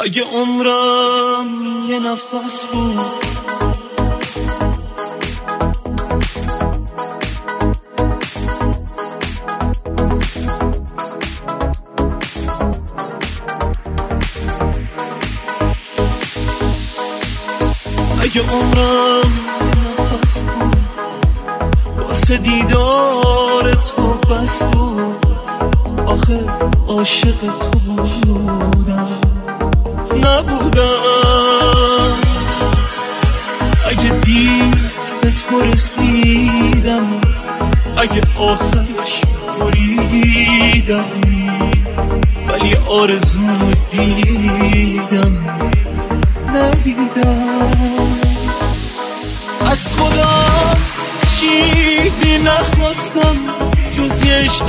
اگه عمرم یه نفس بود، اگه عمرم یه نفس بود، واسه دیدار تو بس بود. آخه عاشق تو بودم نبودم. اگه دیر به تو رسیدم، اگه آخرش بریدم، ولی آرزومو دیدم ندیدم. از خدا چیزی نخواستم جز یه عشق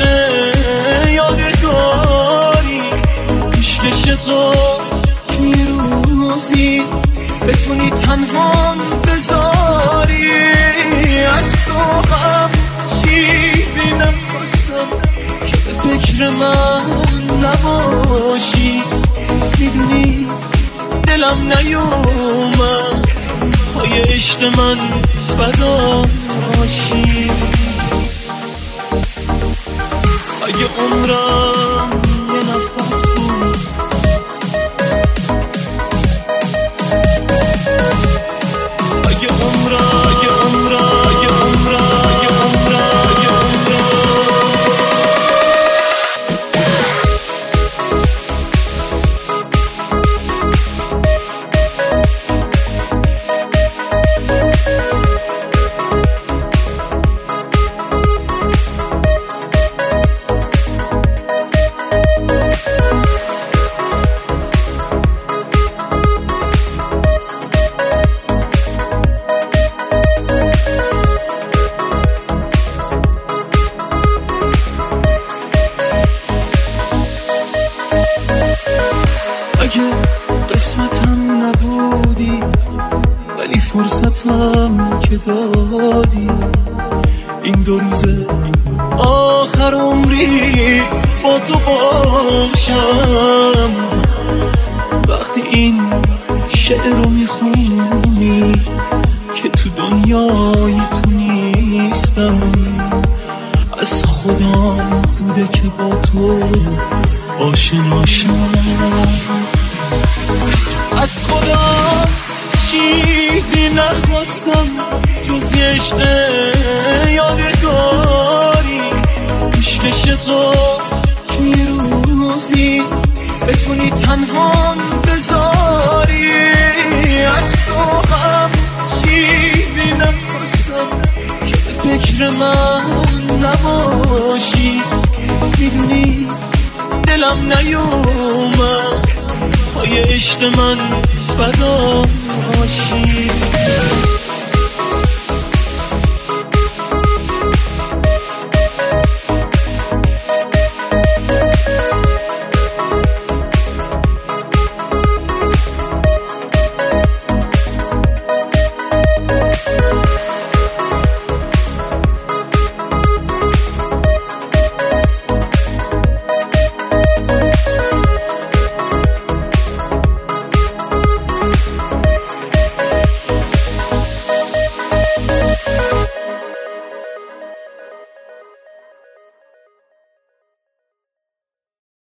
یادگاری. عشقش تو که روزی بتونی تنهام بذاری. از تو هم چیزی نخواستم که به فکر من نباشی. میدونی دلم نیومد پای عشق من فدا باشی. اگه عمرم یه نفس بود، اگه عمرم اگه قسمتم نبودی، ولی فرصتم که دادی. این 2 روز آخر عمری با تو باشم. وقتی این شعر رو میخونی که تو دنیای تو نیستم، از خدا بوده که با تو آشناشم. از خدا چیزی نخواستم جز یه عشق یادگاری. عشقش تو که روزی بتونی تنهام بذاری. از تو هم چیزی نخواستم که به فکر من نباشی. میدونی دلم نیومد پای عشق من فدا باشی.